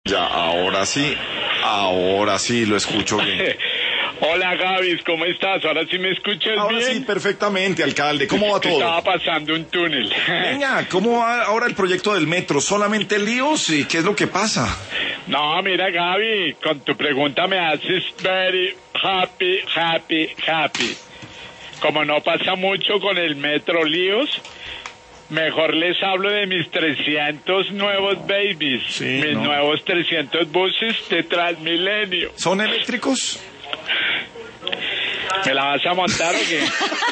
Ya, ahora sí lo escucho bien. Hola Gavis, ¿cómo estás? ¿Ahora sí me escuchas Ahora bien? sí, perfectamente, alcalde. ¿Cómo va todo? Estaba pasando un túnel. Venga, ¿cómo va ahora el proyecto del metro? ¿Solamente líos? ¿Y qué es lo que pasa? No, mira Gaby, con tu pregunta me haces very happy. Como no pasa mucho con el metro líos, mejor les hablo de mis 300 nuevos babies, nuevos 300 buses de Transmilenio. ¿Son eléctricos? ¿Me la vas a montar o qué?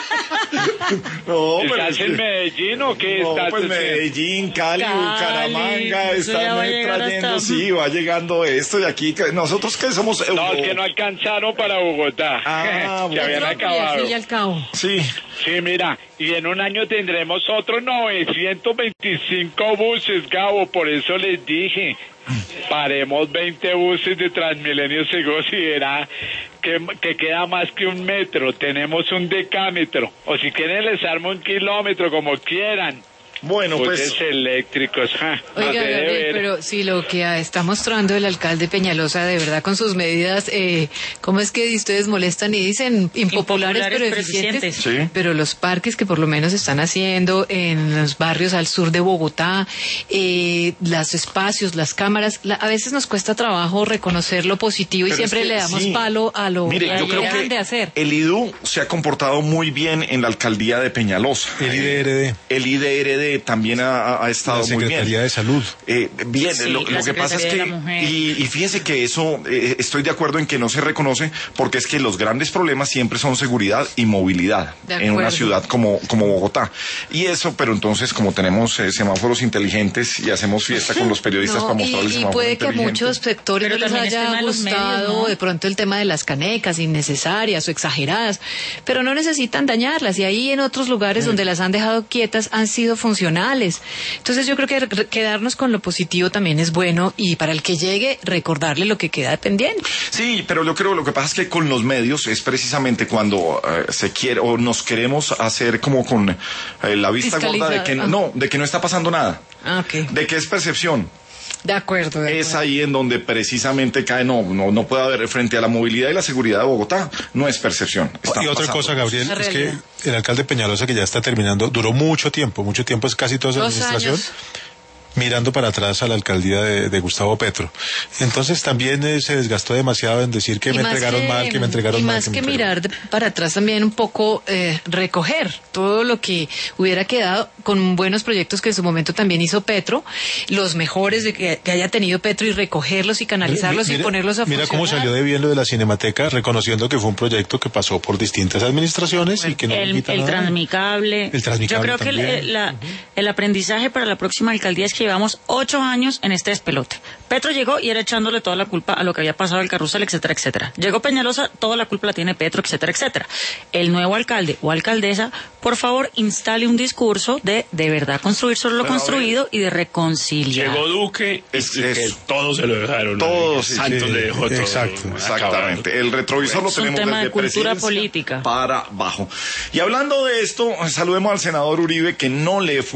No, ¿Estás en Medellín o qué? No, estás pues Medellín, Cali, Bucaramanga, están trayendo, sí, va llegando esto y aquí, nosotros que somos... No, es que no alcanzaron para Bogotá, que habían acabado. Sí. Sí, mira, y en un año tendremos otros 925 buses, Gabo, por eso les dije, paremos 20 buses de Transmilenio, se considera que queda más que un metro, tenemos un decámetro, o si quieren les armo un kilómetro, como quieran. Bueno, buses eléctricos. Oiga, Gabriel, pero si lo que está mostrando el alcalde Peñalosa, de verdad, con sus medidas, ¿cómo es que ustedes molestan y dicen impopulares pero eficientes? Sí. Pero los parques que por lo menos están haciendo en los barrios al sur de Bogotá, los espacios, las cámaras, a veces nos cuesta trabajo reconocer lo positivo y pero siempre le damos palo a lo que yo creo que de hacer. El IDU se ha comportado muy bien en la alcaldía de Peñalosa. El IDRD también ha estado muy bien. La Secretaría de Salud. Bien, sí, lo que pasa es que, y fíjese que eso, estoy de acuerdo en que no se reconoce, porque es que los grandes problemas siempre son seguridad y movilidad en una ciudad como Bogotá. Y eso, pero entonces, como tenemos semáforos inteligentes y hacemos fiesta con los periodistas para mostrarles y semáforos puede que a inteligentes. muchos sectores no les haya gustado medios, ¿no? de pronto el tema de las canecas innecesarias o exageradas, pero no necesitan dañarlas, y ahí en otros lugares donde las han dejado quietas han sido funcionales. Entonces yo creo que quedarnos con lo positivo también es bueno, y para el que llegue recordarle lo que queda pendiente. Sí, pero yo creo lo que pasa es que con los medios es precisamente cuando se quiere o nos queremos hacer como con la vista gorda de que no está pasando nada. Okay. De que es percepción. De acuerdo. Es ahí en donde precisamente cae, no puede haber, frente a la movilidad y la seguridad de Bogotá, no es percepción. Y otra cosa, Gabriel, es que el alcalde Peñalosa, que ya está terminando, duró mucho tiempo, es casi toda su administración, mirando para atrás a la alcaldía de Gustavo Petro. Entonces también se desgastó demasiado en decir que me entregaron mal. Y más que mirar para atrás también un poco recoger todo lo que hubiera quedado con buenos proyectos que en su momento también hizo Petro, los mejores de que haya tenido Petro, y recogerlos y canalizarlos y ponerlos a funcionar. Mira cómo salió de bien lo de la Cinemateca, reconociendo que fue un proyecto que pasó por distintas administraciones y que no el Transmicable. Yo creo que el aprendizaje para la próxima alcaldía es que llevamos 8 años en este despelote. Petro llegó y era echándole toda la culpa a lo que había pasado el carrusel, etcétera, etcétera. Llegó Peñalosa, toda la culpa la tiene Petro, etcétera, etcétera. El nuevo alcalde o alcaldesa, por favor, instale un discurso de verdad construir sobre lo construido y de reconciliar. Llegó Duque y que todos se lo dejaron. Todos, Santos le dejó todo. Exactamente. El retrovisor lo tenemos tema desde de cultura presidencia política para abajo. Y hablando de esto, saludemos al senador Uribe, que no le fue